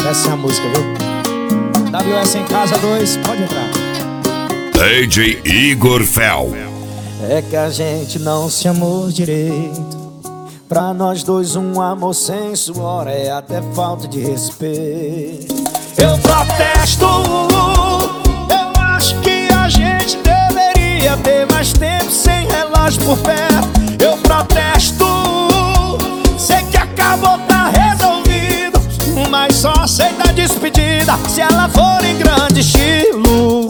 Essa é a música, viu? WS em casa 2, pode entrar. DJ Igor Fel. É que a gente não se amou direito. Pra nós dois um amor sem suor é até falta de respeito. Eu protesto. Eu acho que a gente deveria ter mais tempo sem relógio por perto. Eu protesto. Sei que acabou, tá resolvido, mas só aceita a despedida se ela for em grande estilo.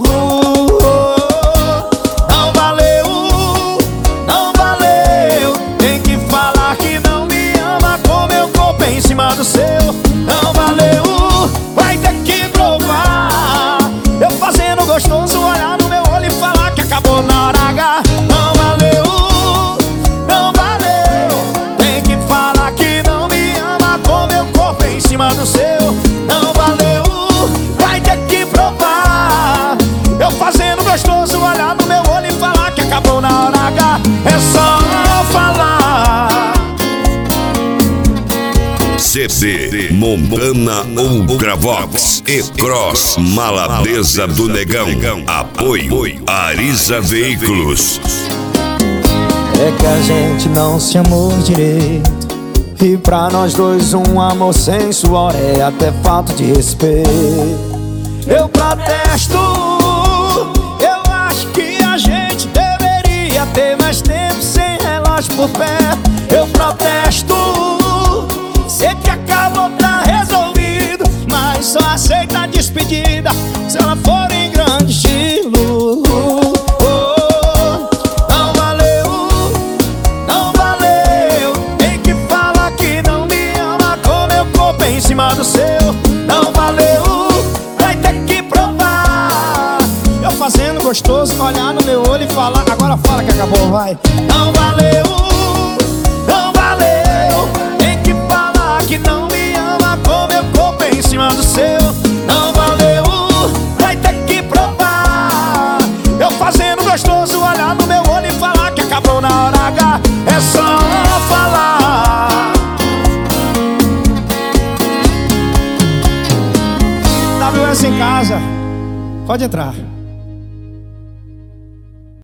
Não valeu, não valeu. Tem que falar que não me ama com meu corpo em cima do seu. Não valeu, vai ter que provar. Eu fazendo gostoso, olhar no meu olho e falar que acabou na hora H. Não valeu, não valeu. Tem que falar que não me ama com meu corpo em cima do seu. Não valeu, vai ter que provar. Eu fazendo gostoso, olhar no meu olho e falar que acabou na hora H. É só falar. CD Montana Ultravox e Cross Maladeza do Negão. Apoio Arisa Veículos. É que a gente não se amou direito, e pra nós dois um amor sem suor é até falta de respeito. Eu protesto. Eu acho que a gente deveria ter mais tempo sem relógio por perto. Eu protesto. Sei que acabou, tá resolvido, mas só aceita a despedida se ela for em grande estilo. Não valeu, não valeu. Tem que falar que não me ama com meu corpo em cima do seu. Não valeu, vai ter que provar. Eu fazendo gostoso, olhar no meu olho e falar. Agora fala que acabou, vai. Não valeu, não valeu. Tem que falar que não me ama com meu corpo em cima do seu. Não valeu, vai ter que provar. Eu fazendo gostoso, olhar no meu olho e falar que acabou na hora H. É só falar. WS em casa, pode entrar.